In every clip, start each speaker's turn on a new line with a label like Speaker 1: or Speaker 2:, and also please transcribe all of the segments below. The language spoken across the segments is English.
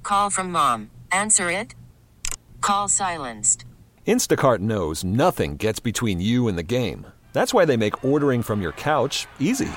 Speaker 1: Call from mom. Answer it. Call silenced.
Speaker 2: Instacart knows nothing gets between you and the game. That's why they make ordering from your couch easy.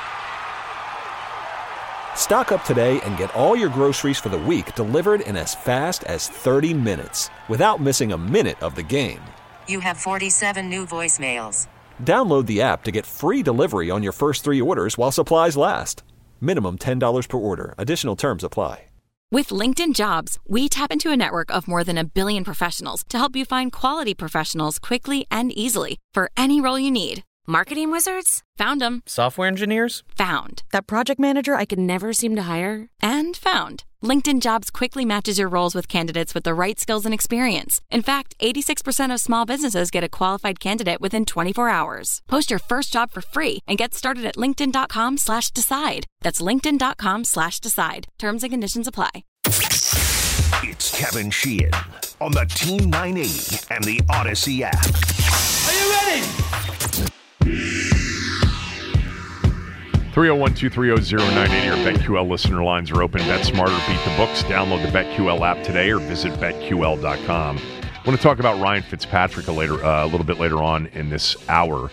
Speaker 2: Stock up today and get all your groceries for the week delivered in as fast as 30 minutes without missing a minute of the game.
Speaker 1: You have 47 new voicemails.
Speaker 2: Download the app to get free delivery on your first 3 orders while supplies last. Minimum $10 per order. Additional terms apply.
Speaker 3: With LinkedIn Jobs, we tap into a network of more than 1 billion professionals to help you find quality professionals quickly and easily for any role you need.
Speaker 4: Marketing wizards?
Speaker 3: Found them.
Speaker 5: Software engineers?
Speaker 3: Found.
Speaker 4: That project manager I could never seem to hire?
Speaker 3: And found. LinkedIn Jobs quickly matches your roles with candidates with the right skills and experience. In fact, 86% of small businesses get a qualified candidate within 24 hours. Post your first job for free and get started at linkedin.com/decide. That's linkedin.com/decide. Terms and conditions apply.
Speaker 6: It's Kevin Sheehan on the Team 980 and the Odyssey app.
Speaker 7: Are you ready?
Speaker 8: 301-230-0980 or BetQL listener lines are open. Bet smarter, beat the books. Download the BetQL app today or visit BetQL.com. I want to talk about Ryan Fitzpatrick a little bit later on in this hour.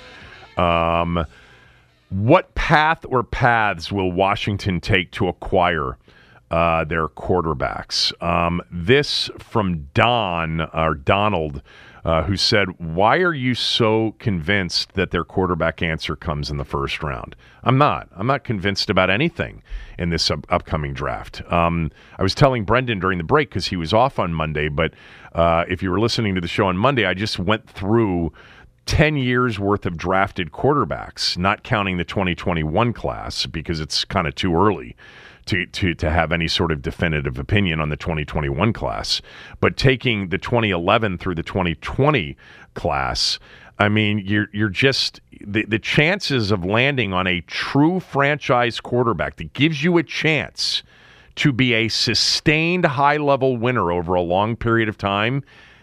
Speaker 8: What path or paths will Washington take to acquire their quarterbacks? This from Donald, who said, why are you so convinced that their quarterback answer comes in the first round? I'm not convinced about anything in this upcoming draft. I was telling Brendan during the break because he was off on Monday, but if you were listening to the show on Monday, I just went through 10 years worth of drafted quarterbacks, not counting the 2021 class because it's kind of too early to have any sort of definitive opinion on the 2021 class. But taking the 2011 through the 2020 class, I mean, you're just the chances of landing on a true franchise quarterback that gives you a chance to be a sustained high-level winner over a long period of time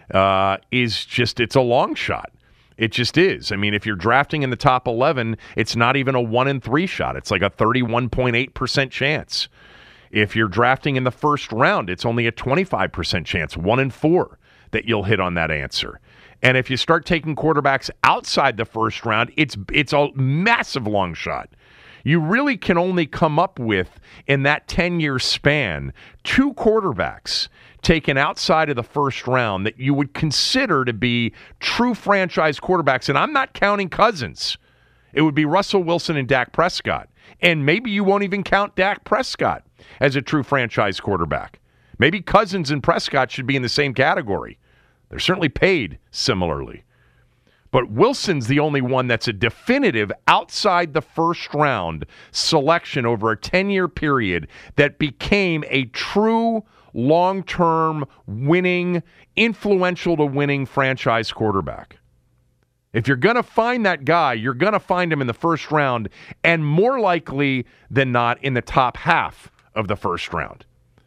Speaker 8: it's a long shot. It just is. I mean, if you're drafting in the top 11, it's not even a 1-in-3 shot. It's like a 31.8% chance. If you're drafting in the first round, it's only a 25% chance, 1-in-4, that you'll hit on that answer. And if you start taking quarterbacks outside the first round, it's a massive long shot. You really can only come up with, in that 10-year span, 2 quarterbacks taken outside of the first round that you would consider to be true franchise quarterbacks. And I'm not counting Cousins. It would be Russell Wilson and Dak Prescott. And maybe you won't even count Dak Prescott as a true franchise quarterback. Maybe Cousins and Prescott should be in the same category. They're certainly paid similarly. But Wilson's the only one that's a definitive outside the first round selection over a 10-year period that became a true long-term winning, influential to winning franchise quarterback. If you're going to find that guy, you're going to find him in the first round and more likely than not in the top half of the first round.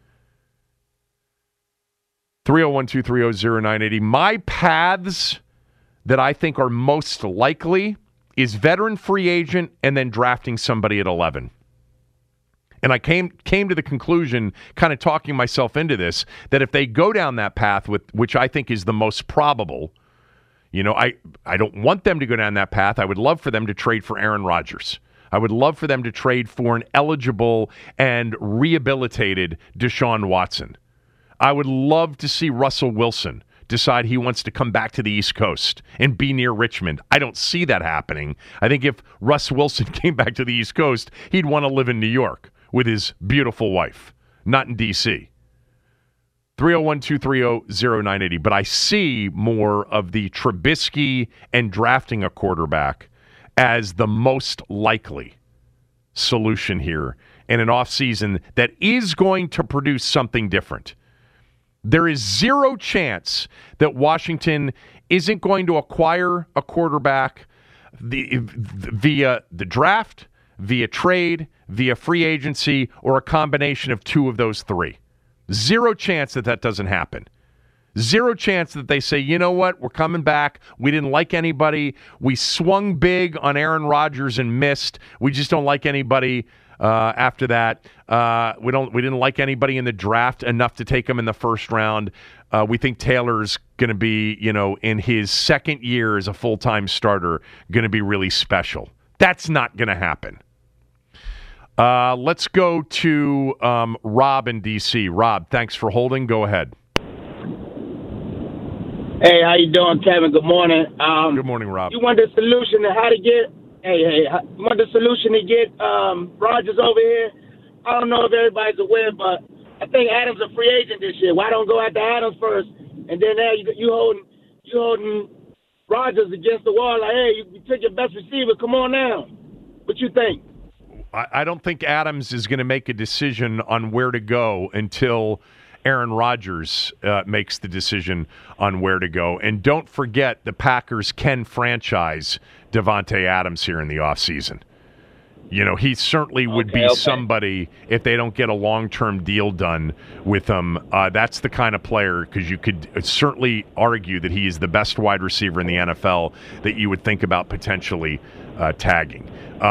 Speaker 8: 301-230-0980. My paths that I think are most likely is veteran free agent and then drafting somebody at 11. And I came to the conclusion, kind of talking myself into this, that if they go down that path, which I think is the most probable, I don't want them to go down that path. I would love for them to trade for Aaron Rodgers. I would love for them to trade for an eligible and rehabilitated Deshaun Watson. I would love to see Russell Wilson decide he wants to come back to the East Coast and be near Richmond. I don't see that happening. I think if Russ Wilson came back to the East Coast, he'd want to live in New York with his beautiful wife, not in D.C. 301-230-0980. But I see more of the Trubisky and drafting a quarterback as the most likely solution here in an offseason that is going to produce something different. There is zero chance that Washington isn't going to acquire a quarterback via the draft, via trade, via free agency, or a combination of 2 of those 3. Zero chance that doesn't happen. Zero chance that they say, you know what, we're coming back. We didn't like anybody. We swung big on Aaron Rodgers and missed. We just don't like anybody After that, we didn't like anybody in the draft enough to take him in the first round. We think Taylor's going to be, in his second year as a full-time starter, going to be really special. That's not going to happen. Let's go to Rob in D.C. Rob, thanks for holding. Go ahead.
Speaker 5: Hey, how you doing, Kevin? Good morning.
Speaker 8: Good morning, Rob.
Speaker 5: You want the solution to how to get? You want the solution to get Rodgers over here? I don't know if everybody's aware, but I think Adams a free agent this year. Why don't go after Adams first, and then now you holding Rodgers against the wall? Like, hey, you took your best receiver. Come on now. What you think?
Speaker 8: I don't think Adams is going to make a decision on where to go until Aaron Rodgers makes the decision on where to go. And don't forget, the Packers can franchise Davante Adams here in the offseason. He certainly would be somebody if they don't get a long-term deal done with him. That's the kind of player, because you could certainly argue that he is the best wide receiver in the NFL that you would think about potentially tagging.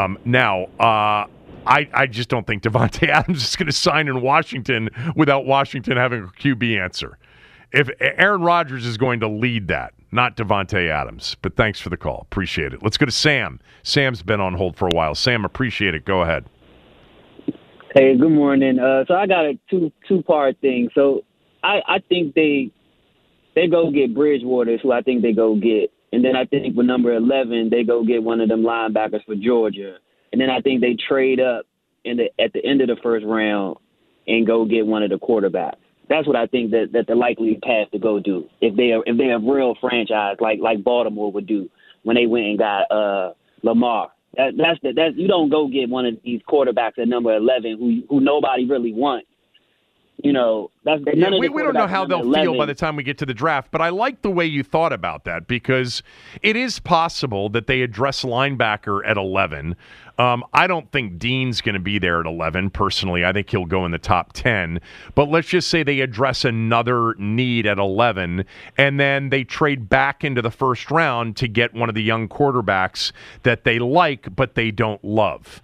Speaker 8: I just don't think Davante Adams is going to sign in Washington without Washington having a QB answer. If Aaron Rodgers is going to lead that, not Davante Adams. But thanks for the call. Appreciate it. Let's go to Sam. Sam's been on hold for a while. Sam, appreciate it. Go ahead.
Speaker 9: Hey, good morning. So I got a two-part thing. So I think they go get Bridgewater, who I think they go get. And then I think with number 11, they go get one of them linebackers for Georgia. And then I think they trade up at the end of the first round and go get one of the quarterbacks. That's what I think that the likely path to go do if they're a real franchise like Baltimore would do when they went and got Lamar. That's you don't go get one of these quarterbacks at number 11 who nobody really wants. We don't know
Speaker 8: how they'll feel by the time we get to the draft, but I like the way you thought about that, because it is possible that they address linebacker at 11. I don't think Dean's going to be there at 11. Personally, I think he'll go in the top 10. But let's just say they address another need at 11, and then they trade back into the first round to get one of the young quarterbacks that they like but they don't love.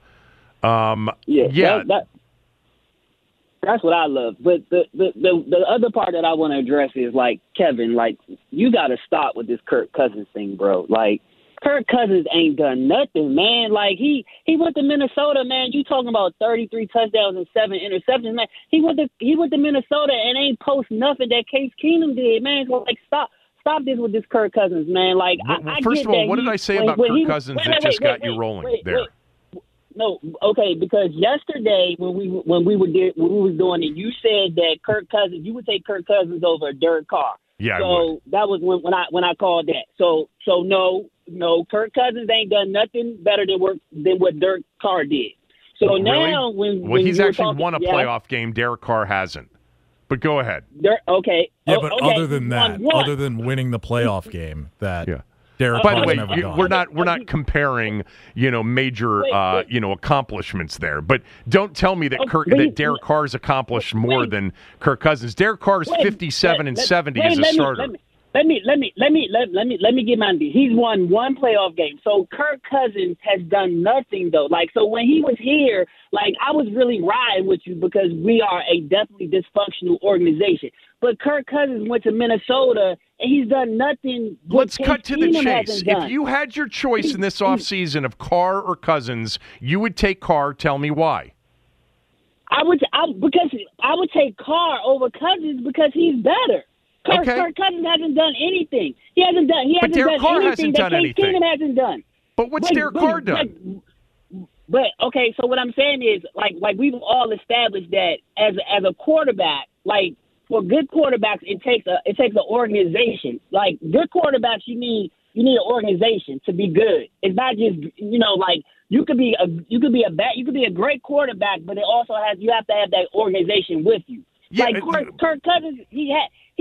Speaker 9: That's what I love. But the other part that I want to address is, Kevin, you got to stop with this Kirk Cousins thing, bro. Kirk Cousins ain't done nothing, man. He went to Minnesota, man. You talking about 33 touchdowns and 7 interceptions, man. He went to Minnesota and ain't post nothing that Case Keenum did, man. Stop this with this Kirk Cousins, man.
Speaker 8: First of all, what did I say about Kirk Cousins that just got you rolling there?
Speaker 9: No, okay, because yesterday when we was doing it, you said that you would take Kirk Cousins over Derek Carr.
Speaker 8: Yeah,
Speaker 9: so that was when I called that. So no, Kirk Cousins ain't done nothing better than what Derek Carr did. So now when
Speaker 8: he's actually won a playoff game, Derek Carr hasn't. But go ahead.
Speaker 9: Okay.
Speaker 10: Yeah, but other than that, other than winning the playoff game, Derek
Speaker 8: By the way,
Speaker 10: never done.
Speaker 8: we're not comparing, major accomplishments there. But don't tell me that Derek Carr's accomplished more than Kirk Cousins. Derek Carr's 57 and 70 as a starter.
Speaker 9: Let me get my. He's won one playoff game. So Kirk Cousins has done nothing though. So when he was here, I was really riding with you because we are a definitely dysfunctional organization. But Kirk Cousins went to Minnesota and he's done nothing.
Speaker 8: Let's cut to the chase. If you had your choice in this offseason of Carr or Cousins, you would take Carr. Tell me why.
Speaker 9: I would take Carr over Cousins because he's better. Kirk Cousins hasn't done anything. He hasn't done anything that Case Keenum hasn't done.
Speaker 8: But what's Derek Carr done?
Speaker 9: But okay, so what I'm saying is, we've all established that as a quarterback, for good quarterbacks, it takes an organization. Good quarterbacks, you need an organization to be good. It's not just you could be a great quarterback, but you have to have that organization with you.
Speaker 8: Yeah,
Speaker 9: Kirk Cousins, he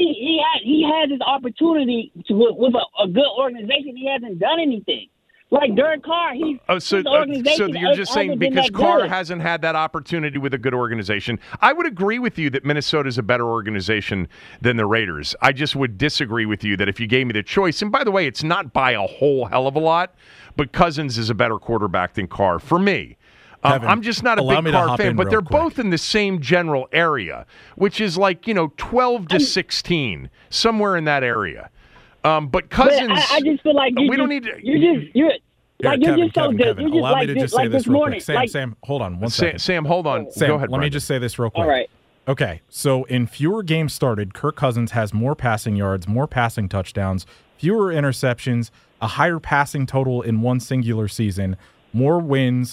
Speaker 9: has his opportunity with a good organization. He hasn't done anything. Derek Carr,
Speaker 8: so you're just saying because Carr hasn't had that opportunity with a good organization. I would agree with you that Minnesota's a better organization than the Raiders. I just would disagree with you that if you gave me the choice, and by the way, it's not by a whole hell of a lot, but Cousins is a better quarterback than Carr for me.
Speaker 10: Kevin,
Speaker 8: I'm just not a big car fan, but they're both in the same general area, which is like 12 to 16, somewhere in that area. But Cousins,
Speaker 9: I just feel like
Speaker 8: we don't need to.
Speaker 9: You're just so good.
Speaker 10: Kevin, allow me to just say this real quick. Sam, hold on one second.
Speaker 8: Sam, hold on.
Speaker 10: Sam,
Speaker 8: go ahead.
Speaker 10: Let me just say this real quick.
Speaker 9: All right.
Speaker 10: Okay, so in fewer games started, Kirk Cousins has more passing yards, more passing touchdowns, fewer interceptions, a higher passing total in one singular season, more wins,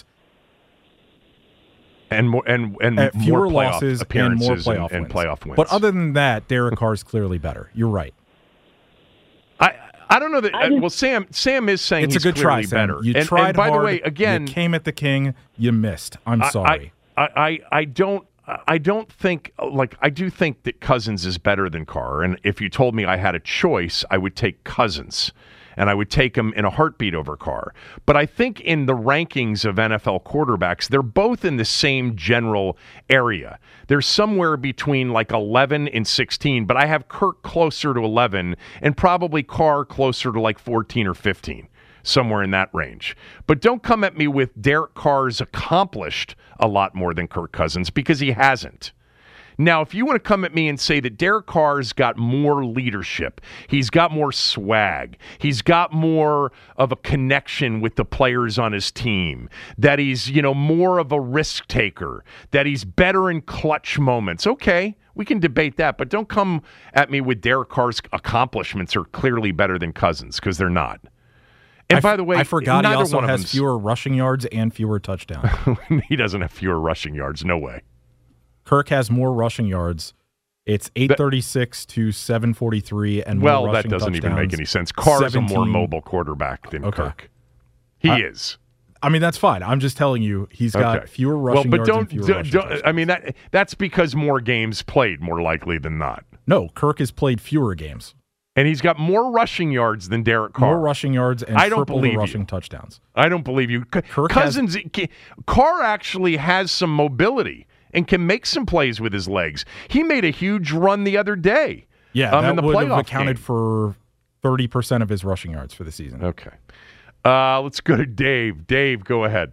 Speaker 8: and more
Speaker 10: fewer
Speaker 8: more
Speaker 10: losses,
Speaker 8: appearances
Speaker 10: and more playoff
Speaker 8: and
Speaker 10: wins.
Speaker 8: Playoff wins.
Speaker 10: But other than that, Derek Carr is clearly better. You're right.
Speaker 8: I don't know that. Well, Sam is saying
Speaker 10: it's
Speaker 8: he's
Speaker 10: a good try,
Speaker 8: better.
Speaker 10: Sam. You tried
Speaker 8: by
Speaker 10: hard.
Speaker 8: the way, again,
Speaker 10: you came at the king. You missed. I'm sorry.
Speaker 8: I don't think I do think that Cousins is better than Carr. And if you told me I had a choice, I would take Cousins. And I would take him in a heartbeat over Carr. But I think in the rankings of NFL quarterbacks, they're both in the same general area. They're somewhere between like 11 and 16, but I have Kirk closer to 11 and probably Carr closer to like 14 or 15, somewhere in that range. But don't come at me with Derek Carr's accomplished a lot more than Kirk Cousins, because he hasn't. Now, if you want to come at me and say that Derek Carr's got more leadership, he's got more swag, he's got more of a connection with the players on his team, that he's, more of a risk taker, that he's better in clutch moments, okay, we can debate that, but don't come at me with Derek Carr's accomplishments are clearly better than Cousins, because they're not. And by the way,
Speaker 10: I forgot he
Speaker 8: neither
Speaker 10: also
Speaker 8: one
Speaker 10: has
Speaker 8: of
Speaker 10: fewer rushing yards and fewer touchdowns.
Speaker 8: He doesn't have fewer rushing yards, no way.
Speaker 10: Kirk has more rushing yards. It's 836 to 743, and more rushing
Speaker 8: that doesn't even make any sense. Carr is a more mobile quarterback than Kirk. He is.
Speaker 10: I mean, that's fine. I'm just telling you, he's got fewer rushing yards and fewer rushing touchdowns.
Speaker 8: I mean, that's because more games played, more likely than not.
Speaker 10: No, Kirk has played fewer games.
Speaker 8: And he's got more rushing yards than Derek Carr.
Speaker 10: More rushing yards and triple the rushing touchdowns.
Speaker 8: I don't believe you. Carr actually has some mobility and can make some plays with his legs. He made a huge run the other day.
Speaker 10: Yeah, that
Speaker 8: in the
Speaker 10: would have
Speaker 8: playoff
Speaker 10: accounted
Speaker 8: game.
Speaker 10: for 30% of his rushing yards for the season.
Speaker 8: Okay. Let's go to Dave. Dave, go ahead.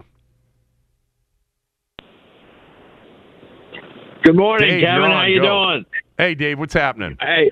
Speaker 11: Good morning,
Speaker 8: Dave,
Speaker 11: Kevin. How you doing?
Speaker 8: Hey, Dave, what's happening?
Speaker 11: Hey,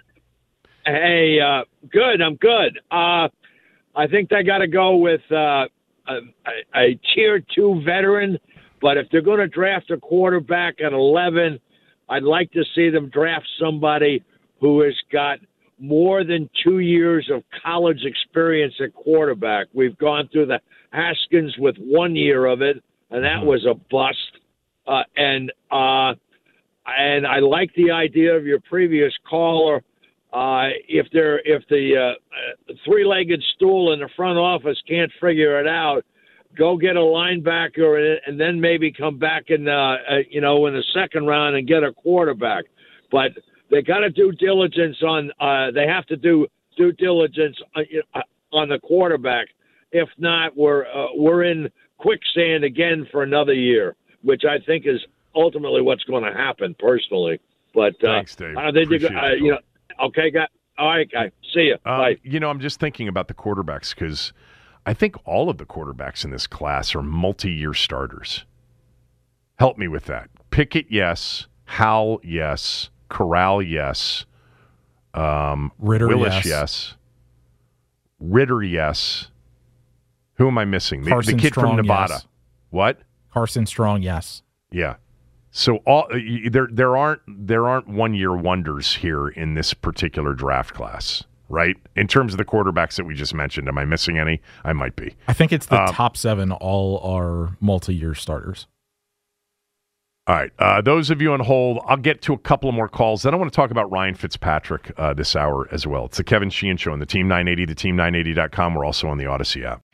Speaker 11: good. I'm good. I think they got to go with a tier 2 veteran. But if they're going to draft a quarterback at 11, I'd like to see them draft somebody who has got more than 2 years of college experience at quarterback. We've gone through the Haskins with 1 year of it, and that was a bust. And I like the idea of your previous caller. If the three-legged stool in the front office can't figure it out, go get a linebacker and then maybe come back in the second round and get a quarterback. But they got to do diligence on. They have to do due diligence on the quarterback. If not, we're in quicksand again for another year, which I think is ultimately what's going to happen. Personally, but
Speaker 8: thanks, Dave.
Speaker 11: Okay, guy. All right, guy. See you. Bye.
Speaker 8: I'm just thinking about the quarterbacks because I think all of the quarterbacks in this class are multi-year starters. Help me with that. Pickett, yes. Howell, yes. Corral, yes.
Speaker 10: Ritter,
Speaker 8: Willis, yes. Ritter, yes. Who am I missing? The kid
Speaker 10: Strong,
Speaker 8: from Nevada.
Speaker 10: Yes.
Speaker 8: What?
Speaker 10: Carson Strong, yes.
Speaker 8: Yeah. So there aren't 1 year wonders here in this particular draft class, right? In terms of the quarterbacks that we just mentioned, am I missing any? I might be.
Speaker 10: I think it's the top 7 all are multi-year starters.
Speaker 8: All right. Those of you on hold, I'll get to a couple more calls. Then I want to talk about Ryan Fitzpatrick this hour as well. It's the Kevin Sheehan Show on the Team 980, theteam980.com. We're also on the Odyssey app.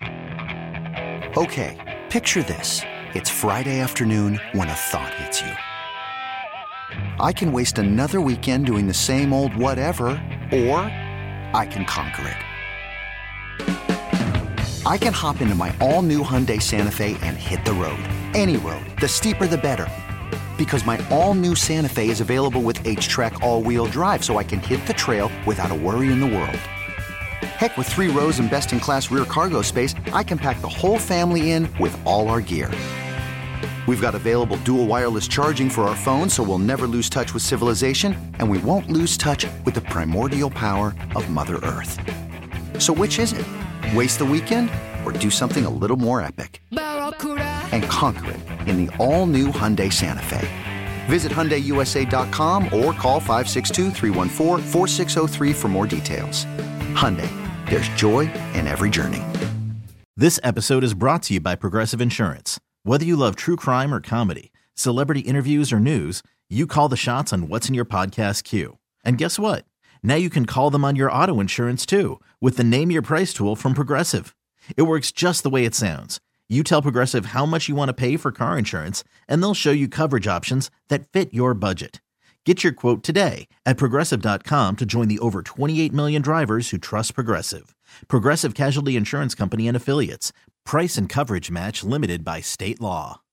Speaker 12: Okay, picture this. It's Friday afternoon when a thought hits you. I can waste another weekend doing the same old whatever, or I can conquer it. I can hop into my all-new Hyundai Santa Fe and hit the road. Any road. The steeper, the better. Because my all-new Santa Fe is available with H-Track all-wheel drive, so I can hit the trail without a worry in the world. Heck, with 3 rows and best-in-class rear cargo space, I can pack the whole family in with all our gear. We've got available dual wireless charging for our phones, so we'll never lose touch with civilization, and we won't lose touch with the primordial power of Mother Earth. So which is it? Waste the weekend or do something a little more epic? And conquer it in the all-new Hyundai Santa Fe. Visit HyundaiUSA.com or call 562-314-4603 for more details. Hyundai, there's joy in every journey.
Speaker 13: This episode is brought to you by Progressive Insurance. Whether you love true crime or comedy, celebrity interviews or news, you call the shots on what's in your podcast queue. And guess what? Now you can call them on your auto insurance too with the Name Your Price tool from Progressive. It works just the way it sounds. You tell Progressive how much you want to pay for car insurance, and they'll show you coverage options that fit your budget. Get your quote today at Progressive.com to join the over 28 million drivers who trust Progressive. Progressive Casualty Insurance Company and Affiliates. Price and coverage match limited by state law.